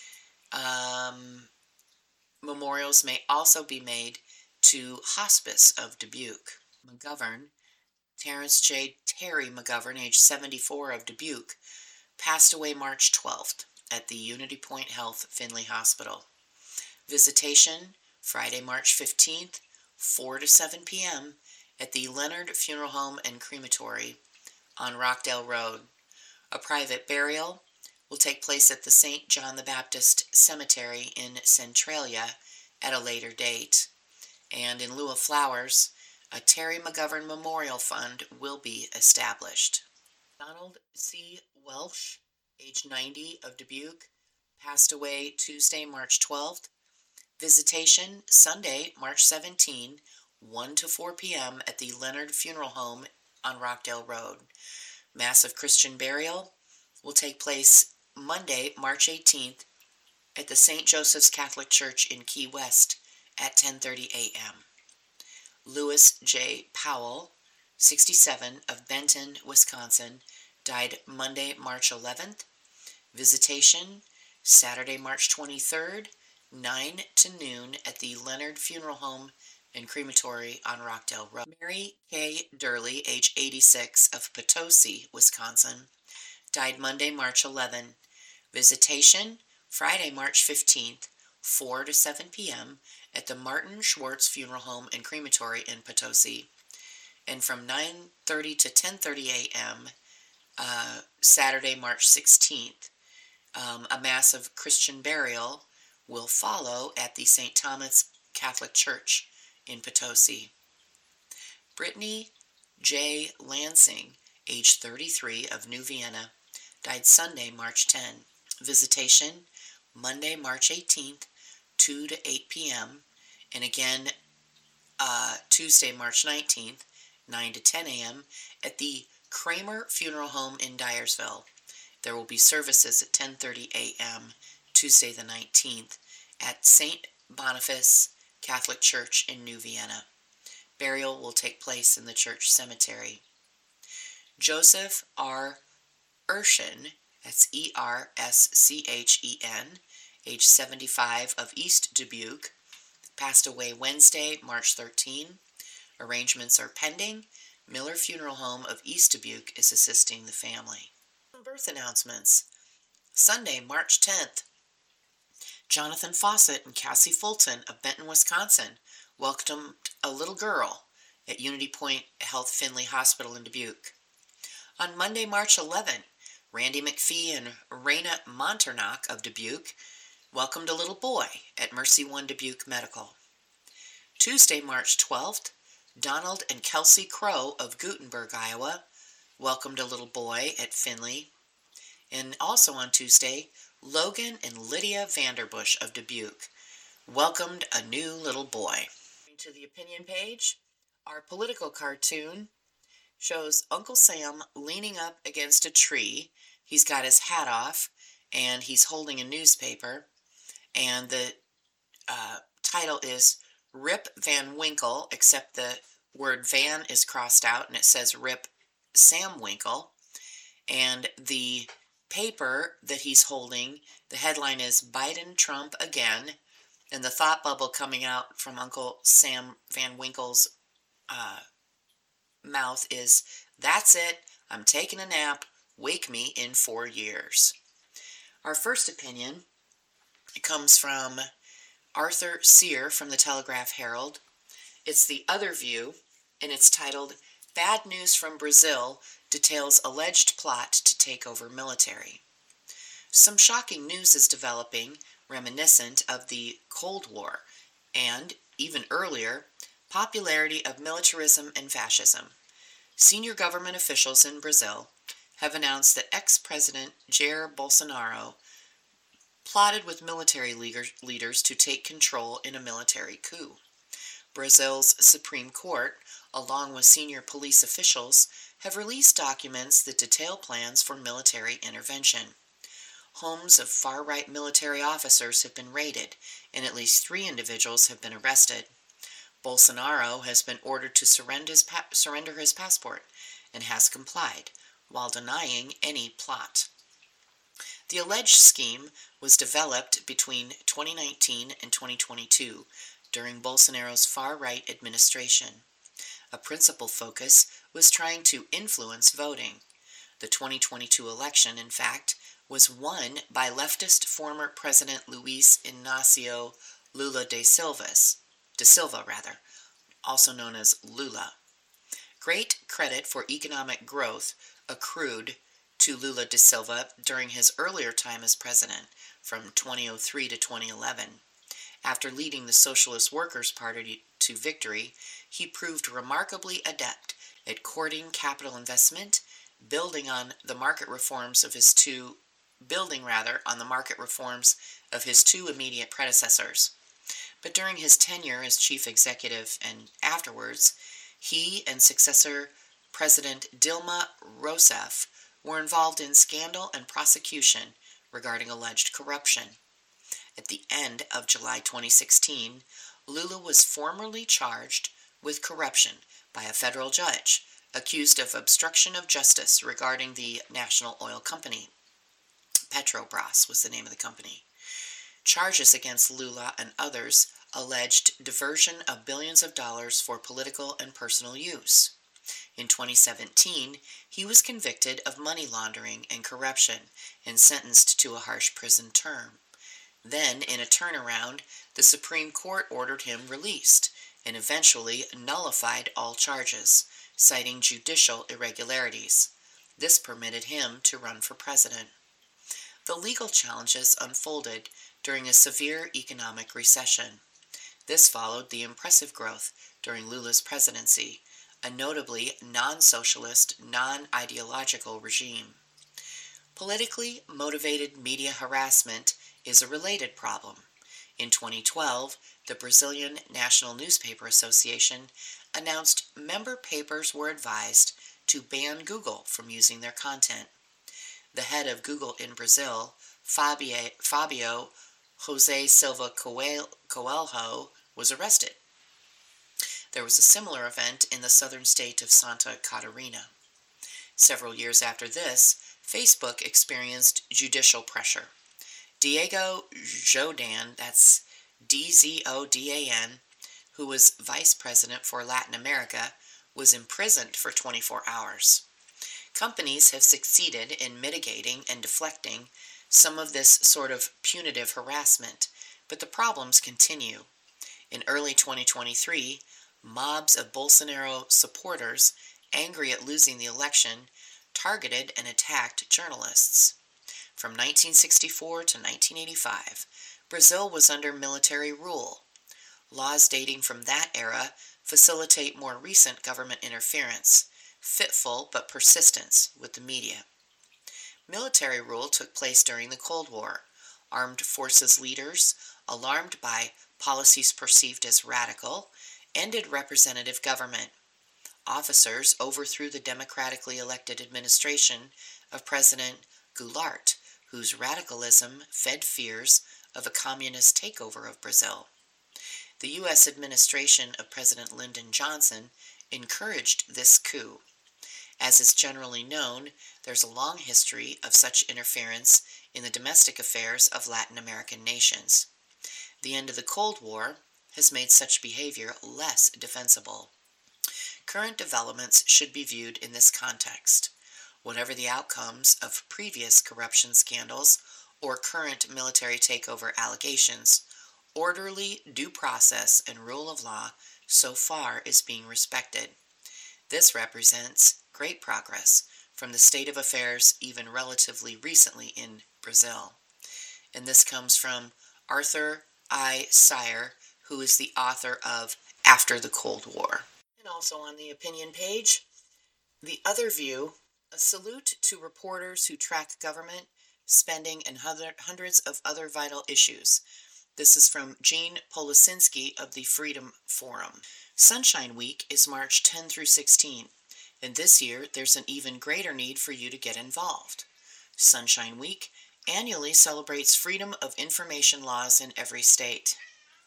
[SPEAKER 1] Um, memorials may also be made to Hospice of Dubuque. McGovern, Terrence J. Terry McGovern, age seventy-four, of Dubuque, passed away March twelfth at the Unity Point Health Finley Hospital. Visitation, Friday, March fifteenth, four to seven p.m. at the Leonard Funeral Home and Crematory on Rockdale Road. A private burial will take place at the Saint John the Baptist Cemetery in Centralia at a later date. And in lieu of flowers, a Terry McGovern Memorial Fund will be established. Donald C. Welsh, age ninety, of Dubuque, passed away Tuesday, March twelfth. Visitation, Sunday, March seventeenth, one to four p.m. at the Leonard Funeral Home on Rockdale Road. Mass of Christian burial will take place Monday, March eighteenth, at the Saint Joseph's Catholic Church in Key West at ten thirty a.m. Lewis J. Powell, sixty-seven, of Benton, Wisconsin, died Monday, March eleventh. Visitation, Saturday, March twenty-third, nine to noon at the Leonard Funeral Home and Crematory on Rockdale Road. Mary K. Durley, age eighty-six, of Potosi, Wisconsin, died Monday, March eleventh. Visitation, Friday, March fifteenth, four to seven p.m. at the Martin Schwartz Funeral Home and Crematory in Potosi, and from nine thirty to ten thirty a.m. Uh, Saturday, March sixteenth. Um, a Mass of Christian burial will follow at the Saint Thomas Catholic Church in Potosi. Brittany J. Lansing, age thirty-three, of New Vienna, died Sunday, March tenth. Visitation, Monday, March eighteenth, two to eight p.m., and again uh, Tuesday, March nineteenth, nine to ten a.m. at the Kramer Funeral Home in Dyersville. There will be services at ten thirty a.m. Tuesday the nineteenth at Saint Boniface Catholic Church in New Vienna. Burial will take place in the church cemetery. Joseph R. Erschen, that's E R S C H E N, age seventy-five, of East Dubuque, passed away Wednesday, March thirteenth. Arrangements are pending. Miller Funeral Home of East Dubuque is assisting the family. Birth announcements. Sunday, March tenth. Jonathan Fawcett and Cassie Fulton of Benton, Wisconsin, welcomed a little girl at Unity Point Health Finley Hospital in Dubuque. On Monday, March eleventh, Randy McPhee and Raina Monternock of Dubuque welcomed a little boy at Mercy One Dubuque Medical. Tuesday, March twelfth, Donald and Kelsey Crow of Gutenberg, Iowa, welcomed a little boy at Finley. And also on Tuesday, Logan and Lydia Vanderbush of Dubuque welcomed a new little boy. To the opinion page, our political cartoon shows Uncle Sam leaning up against a tree. He's got his hat off, and he's holding a newspaper. And the uh, title is Rip Van Winkle, except the word Van is crossed out, and it says Rip Sam Winkle. And the paper that he's holding, the headline is Biden Trump Again, and the thought bubble coming out from Uncle Sam Van Winkle's uh, mouth is, "That's it, I'm taking a nap, wake me in four years. Our first opinion comes from Arthur Sear from the Telegraph Herald. It's the other view, and it's titled, Bad News from Brazil Details Alleged Plot to Take Over Military. Some shocking news is developing, reminiscent of the Cold War, and, even earlier, popularity of militarism and fascism. Senior government officials in Brazil have announced that ex-President Jair Bolsonaro plotted with military leaders to take control in a military coup. Brazil's Supreme Court, along with senior police officials, have released documents that detail plans for military intervention. Homes of far-right military officers have been raided, and at least three individuals have been arrested. Bolsonaro has been ordered to surrender his, pa- surrender his passport and has complied, while denying any plot. The alleged scheme was developed between twenty nineteen and twenty twenty-two during Bolsonaro's far-right administration. A principal focus was trying to influence voting. The twenty twenty-two election, in fact, was won by leftist former President Luiz Inácio Lula da Silva, da Silva rather, also known as Lula. Great credit for economic growth accrued to Lula da Silva during his earlier time as president, from twenty oh three to twenty eleven. After leading the Socialist Workers' Party to victory, he proved remarkably adept at courting capital investment, building on the market reforms of his two building rather on the market reforms of his two immediate predecessors. But during his tenure as chief executive and afterwards, he and successor President Dilma Rousseff were involved in scandal and prosecution regarding alleged corruption. At the end of July twenty sixteen, Lula was formally charged with corruption by a federal judge, accused of obstruction of justice regarding the national oil company. Petrobras was the name of the company. Charges against Lula and others alleged diversion of billions of dollars for political and personal use. In twenty seventeen, he was convicted of money laundering and corruption and sentenced to a harsh prison term. Then, in a turnaround, the Supreme Court ordered him released and eventually nullified all charges, citing judicial irregularities. This permitted him to run for president. The legal challenges unfolded during a severe economic recession. This followed the impressive growth during Lula's presidency, a notably non-socialist, non-ideological regime. Politically motivated media harassment is a related problem. In twenty twelve, the Brazilian National Newspaper Association announced member papers were advised to ban Google from using their content. The head of Google in Brazil, Fabio, Fabio Jose Silva Coelho, was arrested. There was a similar event in the southern state of Santa Catarina. Several years after this, Facebook experienced judicial pressure. Diego Zodan, that's D Z O D A N, who was vice president for Latin America, was imprisoned for twenty-four hours. Companies have succeeded in mitigating and deflecting some of this sort of punitive harassment, but the problems continue. In early twenty twenty-three, mobs of Bolsonaro supporters, angry at losing the election, targeted and attacked journalists. From nineteen sixty-four to nineteen eighty-five, Brazil was under military rule. Laws dating from that era facilitate more recent government interference, fitful but persistent with the media. Military rule took place during the Cold War. Armed forces leaders, alarmed by policies perceived as radical, ended representative government. Officers overthrew the democratically elected administration of President Goulart, whose radicalism fed fears of a communist takeover of Brazil. The U S administration of President Lyndon Johnson encouraged this coup. As is generally known, there's a long history of such interference in the domestic affairs of Latin American nations. The end of the Cold War has made such behavior less defensible. Current developments should be viewed in this context. Whatever the outcomes of previous corruption scandals or current military takeover allegations, orderly due process and rule of law so far is being respected. This represents great progress from the state of affairs even relatively recently in Brazil. And this comes from Arthur I. Sire, who is the author of After the Cold War. And also on the opinion page, The Other View, a salute to reporters who track government, spending, and hundreds of other vital issues. This is from Jean Policinski of the Freedom Forum. Sunshine Week is March tenth through sixteenth, and this year there's an even greater need for you to get involved. Sunshine Week annually celebrates freedom of information laws in every state.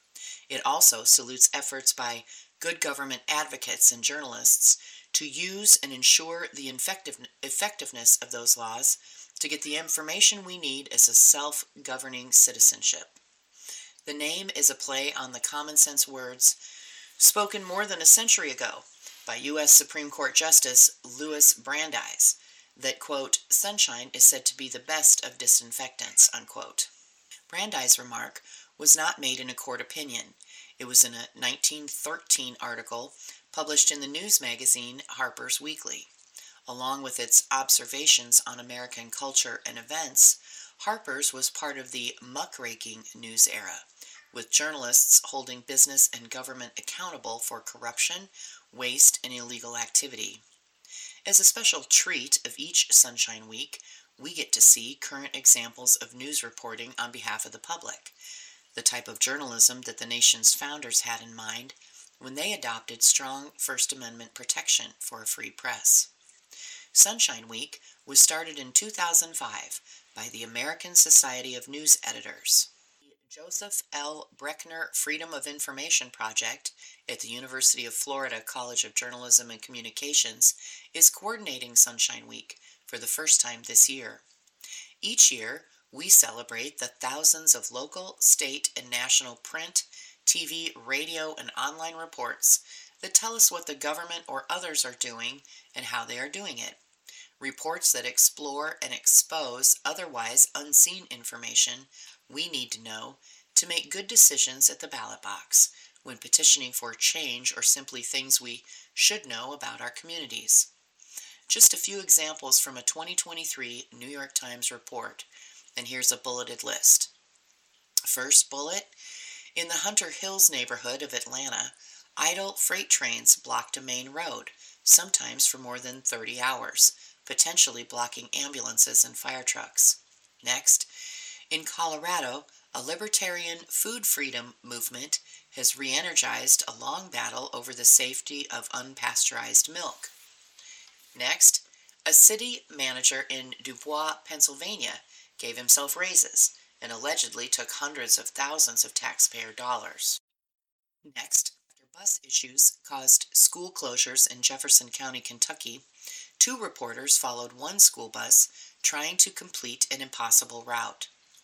[SPEAKER 1] It also salutes efforts by good government advocates and journalists to use and ensure the effectiveness of those laws to get the information we need as a self-governing citizenship. The name is a play on the common sense words spoken more than a century ago by U S Supreme Court Justice Louis Brandeis that, quote, sunshine is said to be the best of disinfectants, unquote. Brandeis' remark was not made in a court opinion. It was in a nineteen thirteen article published in the news magazine Harper's Weekly. Along with its observations on American culture and events, Harper's was part of the muckraking news era, with journalists holding business and government accountable for corruption, waste, and illegal activity. As a special treat of each Sunshine Week, we get to see current examples of news reporting on behalf of the public, the type of journalism that the nation's founders had in mind when they adopted strong First Amendment protection for a free press. Sunshine Week was started in two thousand five by the American Society of News Editors. The Joseph L. Breckner Freedom of Information Project at the University of Florida College of Journalism and Communications is coordinating Sunshine Week for the first time this year. Each year, we celebrate the thousands of local, state, and national print, T V, radio, and online reports that tell us what the government or others are doing and how they are doing it. Reports that explore and expose otherwise unseen information we need to know to make good decisions at the ballot box when petitioning for change or simply things we should know about our communities. Just a few examples from a twenty twenty-three New York Times report, and here's a bulleted list. First bullet, in the Hunter Hills neighborhood of Atlanta, idle freight trains blocked a main road, sometimes for more than thirty hours, potentially blocking ambulances and fire trucks. Next, in Colorado, a libertarian food freedom movement has re-energized a long battle over the safety of unpasteurized milk. Next, a city manager in Dubois, Pennsylvania, gave himself raises and allegedly took hundreds of thousands of taxpayer dollars. Next, after bus issues caused school closures in Jefferson County, Kentucky, two reporters followed one school bus trying to complete an impossible route.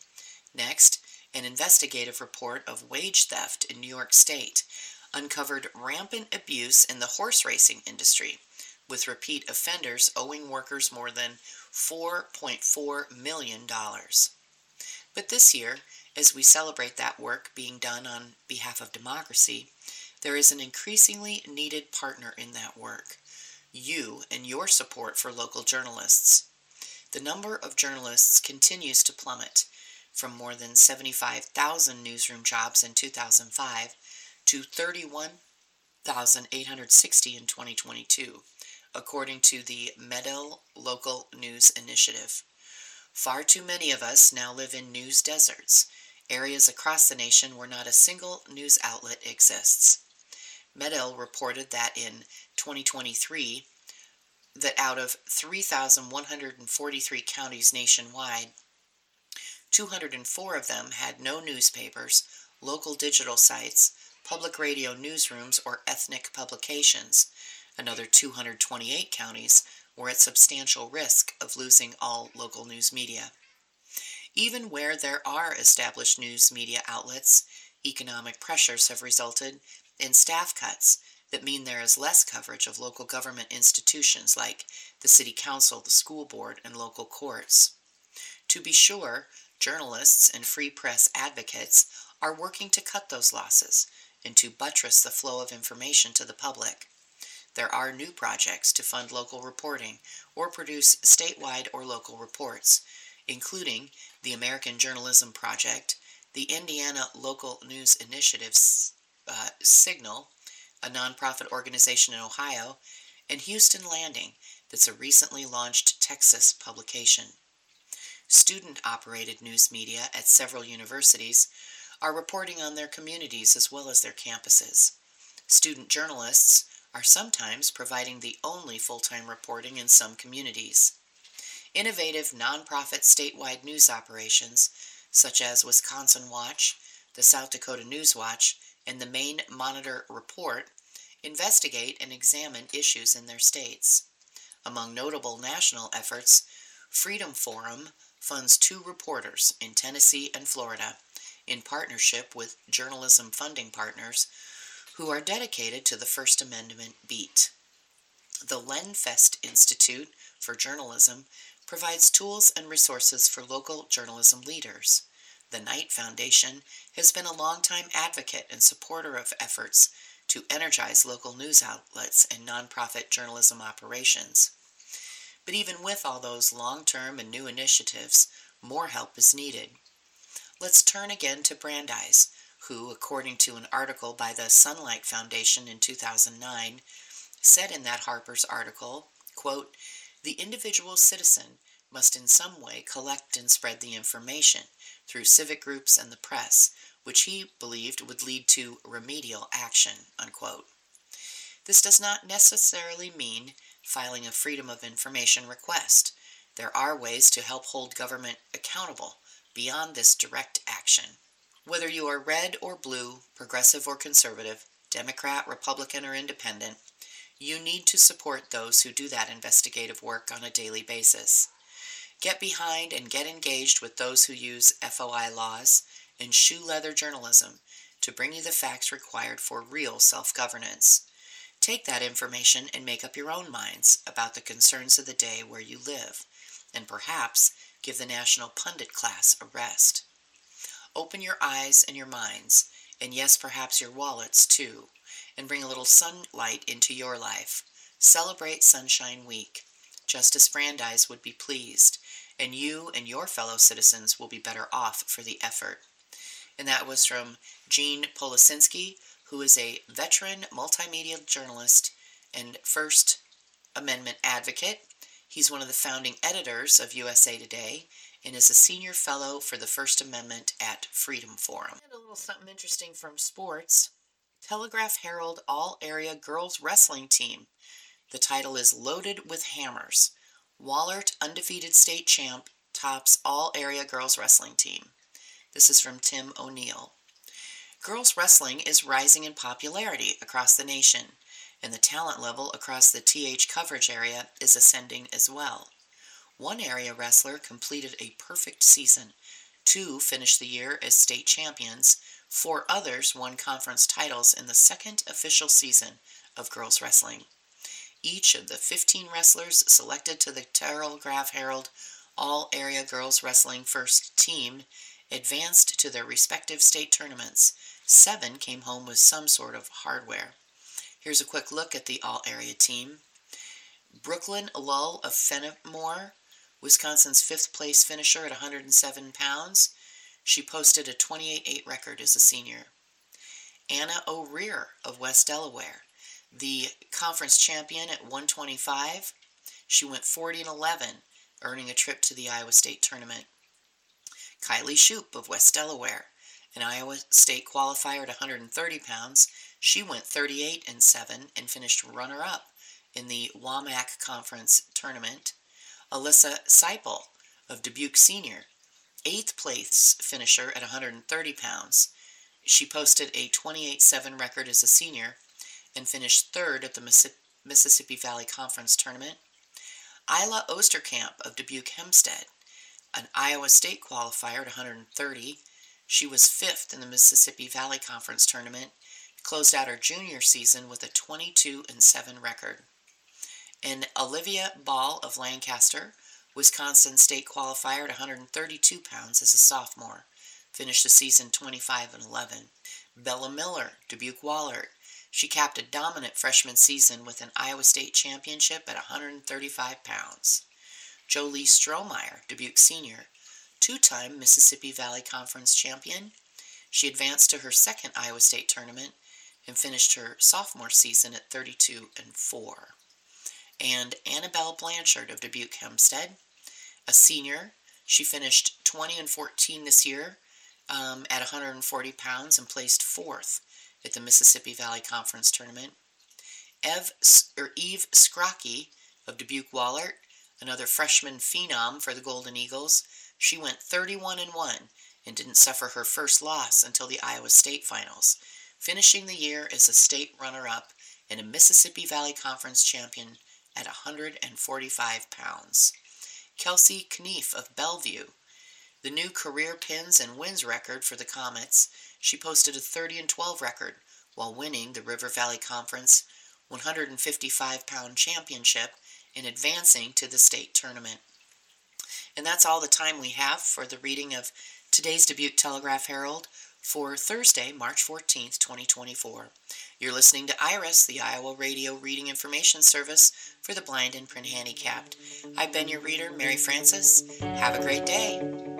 [SPEAKER 1] Next, an investigative report of wage theft in New York State uncovered rampant abuse in the horse racing industry, with repeat offenders owing workers more than four point four million dollars. But this year, as we celebrate that work being done on behalf of democracy, there is an increasingly needed partner in that work, you and your support for local journalists. The number of journalists continues to plummet, from more than seventy-five thousand newsroom jobs in two thousand five to thirty-one thousand eight hundred sixty in twenty twenty-two, according to the Medill Local News Initiative. Far too many of us now live in news deserts, areas across the nation where not a single news outlet exists. Medill reported that in twenty twenty-three, that out of three thousand one hundred forty-three counties nationwide, two hundred four of them had no newspapers, local digital sites, public radio newsrooms, or ethnic publications. Another two hundred twenty-eight counties were at substantial risk of losing all local news media. Even where there are established news media outlets, economic pressures have resulted in staff cuts that mean there is less coverage of local government institutions like the city council, the school board, and local courts. To be sure, journalists and free press advocates are working to cut those losses and to buttress the flow of information to the public. There are new projects to fund local reporting or produce statewide or local reports, including the American Journalism Project, the Indiana Local News Initiative's uh, Signal, a nonprofit organization in Ohio, and Houston Landing, that's a recently launched Texas publication. Student-operated news media at several universities are reporting on their communities as well as their campuses. Student journalists are sometimes providing the only full-time reporting in some communities. Innovative nonprofit statewide news operations, such as Wisconsin Watch, the South Dakota News Watch, and the Maine Monitor Report, investigate and examine issues in their states. Among notable national efforts, Freedom Forum funds two reporters in Tennessee and Florida in partnership with journalism funding partners who are dedicated to the First Amendment beat. The Lenfest Institute for Journalism provides tools and resources for local journalism leaders. The Knight Foundation has been a longtime advocate and supporter of efforts to energize local news outlets and nonprofit journalism operations. But even with all those long-term and new initiatives, more help is needed. Let's turn again to Brandeis, who, according to an article by the Sunlight Foundation in two thousand nine, said in that Harper's article, quote, "The individual citizen must in some way collect and spread the information through civic groups and the press, which he believed would lead to remedial action," unquote. This does not necessarily mean filing a Freedom of Information request. There are ways to help hold government accountable beyond this direct action. Whether you are red or blue, progressive or conservative, Democrat, Republican, or independent, you need to support those who do that investigative work on a daily basis. Get behind and get engaged with those who use F O I laws and shoe leather journalism to bring you the facts required for real self-governance. Take that information and make up your own minds about the concerns of the day where you live, and perhaps give the national pundit class a rest. Open your eyes and your minds, and yes, perhaps your wallets too, and bring a little sunlight into your life. Celebrate Sunshine Week. Justice Brandeis would be pleased, and you and your fellow citizens will be better off for the effort. And that was from Gene Policinski, who is a veteran multimedia journalist and First Amendment advocate. He's one of the founding editors of U S A Today and is a senior fellow for the First Amendment at Freedom Forum. And a little something interesting from sports. Telegraph Herald All-Area Girls Wrestling Team. The title is Loaded with Hammers. Wahlert, undefeated state champ, tops All-Area Girls Wrestling Team. This is from Tim O'Neill. Girls wrestling is rising in popularity across the nation, and the talent level across the T H coverage area is ascending as well. One area wrestler completed a perfect season. Two finished the year as state champions. Four others won conference titles in the second official season of girls wrestling. Each of the fifteen wrestlers selected to the Telegraph Herald All-Area Girls Wrestling First Team advanced to their respective state tournaments. Seven came home with some sort of hardware. Here's a quick look at the all-area team. Brooklyn Lull of Fenimore, Wisconsin's fifth place finisher at one hundred seven pounds. She posted a twenty-eight eight record as a senior. Anna O'Rear of West Delaware, the conference champion at one twenty-five. She went forty and eleven, earning a trip to the Iowa State tournament. Kylie Shoup of West Delaware, an Iowa State qualifier at one hundred thirty pounds, she went thirty-eight and seven and finished runner-up in the W A M A C Conference Tournament. Alyssa Seipel of Dubuque Senior, eighth place finisher at one hundred thirty pounds. She posted a twenty-eight seven record as a senior and finished third at the Mississippi Valley Conference Tournament. Isla Osterkamp of Dubuque Hempstead, an Iowa State qualifier at one hundred thirty. She was fifth in the Mississippi Valley Conference Tournament, closed out her junior season with a twenty-two and seven record. And Olivia Ball of Lancaster, Wisconsin State qualifier at one hundred thirty-two pounds as a sophomore, finished the season twenty-five and eleven. Bella Miller, Dubuque Wahlert, she capped a dominant freshman season with an Iowa State championship at one hundred thirty-five pounds. Jolie Strohmeyer, Dubuque Senior, two-time Mississippi Valley Conference champion. She advanced to her second Iowa State tournament and finished her sophomore season at thirty-two and four. And Annabelle Blanchard of Dubuque Hempstead, a senior, She finished twenty and fourteen this year um, at one hundred forty pounds and placed fourth at the Mississippi Valley Conference Tournament. Ev, or Eve Scrocky of Dubuque-Wahlert, another freshman phenom for the Golden Eagles, she went thirty-one and one and didn't suffer her first loss until the Iowa State Finals, finishing the year as a state runner-up and a Mississippi Valley Conference champion at one hundred forty-five pounds. Kelsey Knief of Bellevue, the new career pins and wins record for the Comets, she posted a thirty and twelve record while winning the River Valley Conference one hundred fifty-five pound championship and advancing to the state tournament. And that's all the time we have for the reading of today's Dubuque Telegraph-Herald for Thursday, March fourteenth, twenty twenty-four. You're listening to IRIS, the Iowa Radio Reading Information Service for the blind and print handicapped. I've been your reader, Mary Frances. Have a great day.